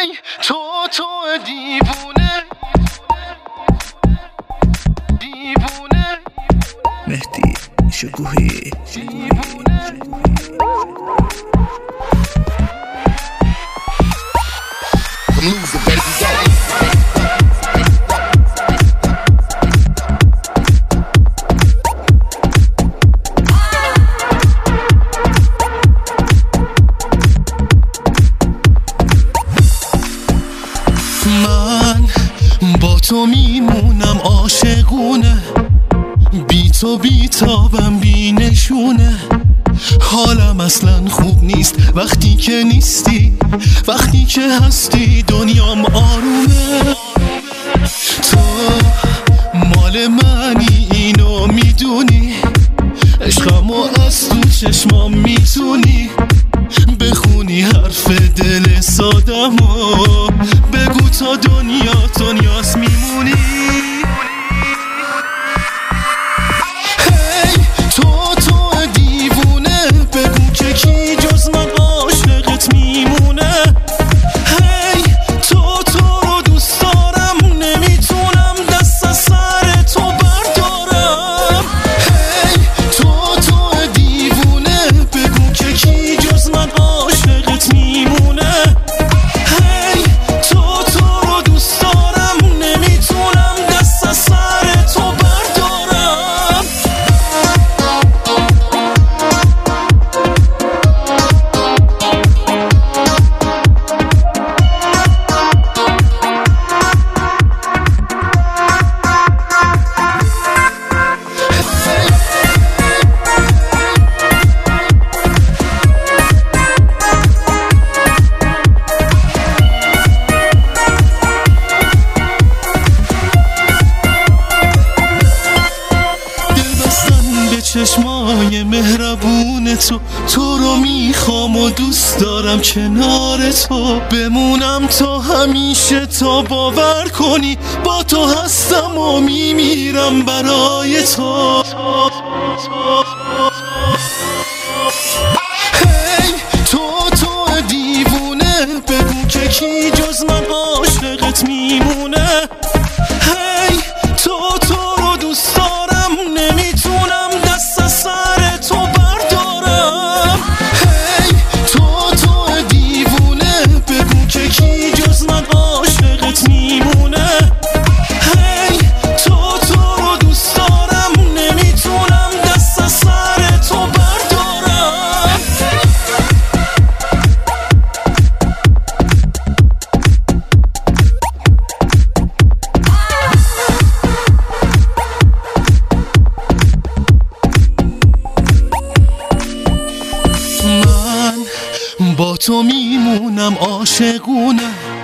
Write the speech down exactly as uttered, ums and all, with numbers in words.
هی تو تو دیوونه دیوونه مهدی شکوهی دیوونه من با تو میمونم عاشقونه، بی تو بی تابم بی نشونه. حالم اصلا خوب نیست وقتی که نیستی، وقتی که هستی دنیام آرومه. تو مال منی اینو میدونی، عشقمو از تو چشمام میتونی بخونی حرف دل سادمو، بگو تا دنیا دنیاست میمونی. هی تو تو دیوونه، بگو که کی جز من عاشقت میمونه. هی تو تو رو دوست دارم، نمیتونم دست از سر تو بردارم. هی تو تو دیوونه، بگو که کی جز من عاشقت میمونه. هی تو تو رو دوست دارم، نمیتونم دست از سر تو بردارم. چشمای مهربون تو، تو رو میخوام و دوست دارم کنار تو بمونم تا همیشه، تا باور کنی با تو هستم و میمیرم برای تو. هی تو تو دیوونه، بگو که کی جز من عاشقت میمونه. هی تو تو رو دوست دارم، نمیتونم دست از سر تو بردارم. هی تو تو دیوونه، بگو که کی جز من عاشقت میمونه. هی تو تو رو دوست دارم، نمیتونم دست از سر تو بردارم. من با تو میمونم عاشقونه،